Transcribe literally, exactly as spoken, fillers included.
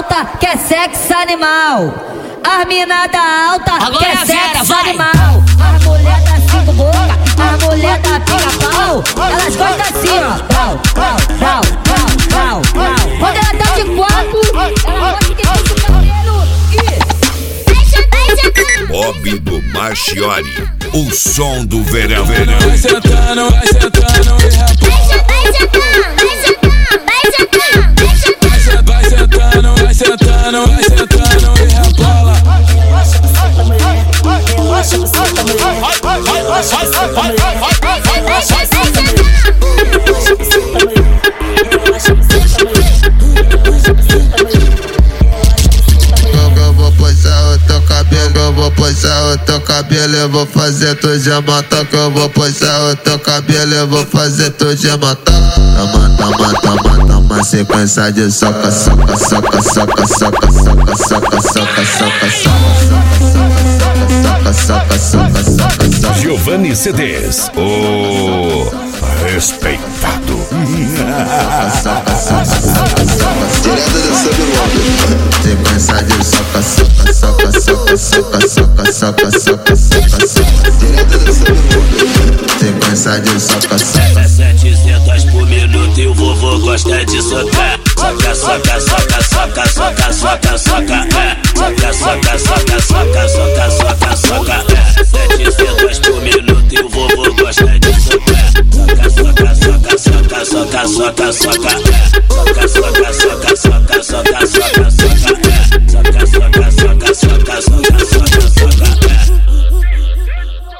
alta quer sexo animal. As mina da alta agora quer é Vera, sexo vai. animal. As mulher da cinco boca, as mulher da pica-pau, elas gostam assim, ó. Pau, pau, pau, pau, pau, pau. Quando ela tá de quatro, ela gosta que tem esse cabelo e... Bob do Marchiori, o som do verão, verão. Vai sentando, vai sentando e rebola. Vai sentando, vai sentando, vai sentando e rebola. Relaxa, você tá mulher. Relaxa, você tá mulher. Relaxa, você tá mulher. Relaxa, você tá mulher. Relaxa, você tá mulher. Eu vou posar o teu cabelo, eu vou posar o teu cabelo, eu vou fazer tu gematar. Que eu vou posar o teu cabelo, eu vou fazer tu gematar. Toma, toma, toma, toma, sequência de soca, soca, soca, soca, soca, soca, soca, soca, soca, soca, soca, soca. Giovanni C Ds, o respeitado. Direto do submundo. Sequência de soca, soca, soca, soca, soca, soca, soca, soca, soca, soca. Direto do submundo. Sequência de soca, soca. setecentos por minuto e o vovô gosta de socar. Soca, soca, soca, soca, soca, soca, soca. Soca, soca, soca, soca, soca, soca, soca. setecentos por minuto e o vovô gosta de socar. Soca, soca, soca, soca, soca, soca, soca. Soca, soca, soca, soca, soca, soca, soca.